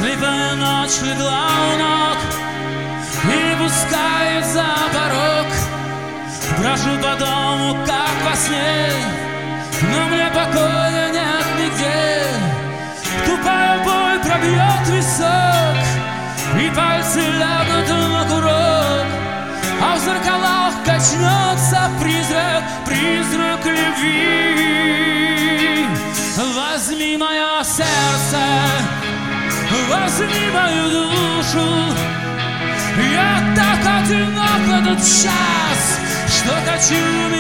Слепая ночь легла у ног и пускает за порог. Брожу по дому, как во сне, но мне покоя нет нигде. Тупая боль пробьет висок, и пальцы лягут на курок, а в зеркалах качнется призрак любви. Возьми мое сердце, возьми мою душу. Я так одинок в этот час, что хочу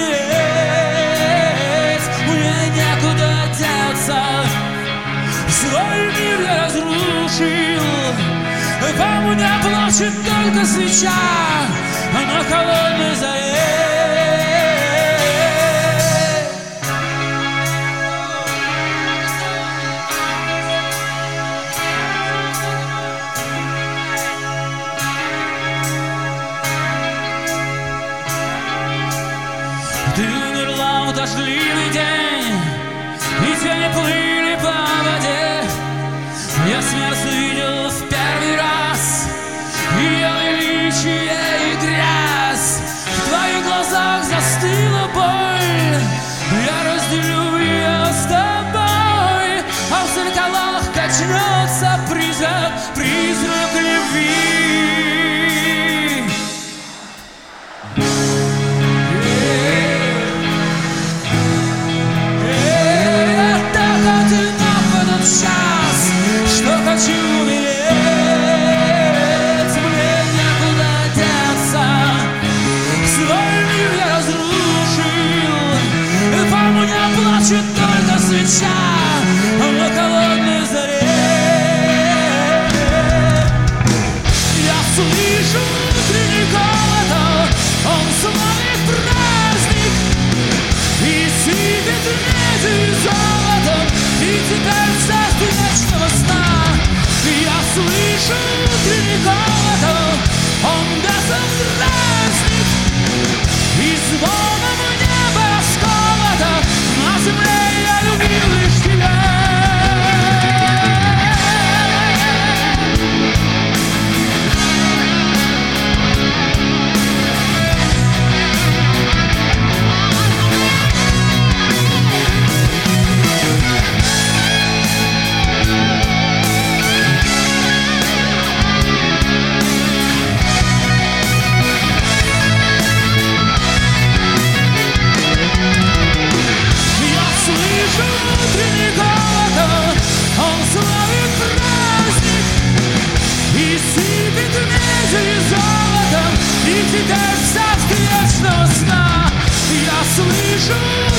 умереть. Мне некуда деться, свой мир я разрушил. Во мне плачет только свеча на холодной заре. Ты умерла в дождливый день, и тени плыли по воде. Я смерть увидел в первый раз, ее величие и грязь. В твоих глазах застыла боль, я разделю ее с тобой, а в зеркалах качнется призрак любви. Хочу умереть, мне некуда деться, свой мир я разрушил. По мне плачет только свеча на холодной заре. Я слышу внутренний голод, он славит праздник и сыпет медью и золотом, и теперь в царстве вечного сна. Я слышу внутренний голод, он безобразник, и звоном неба расколото, на земле я любил лишь тебя. И теперь в царстве вечного сна я слышу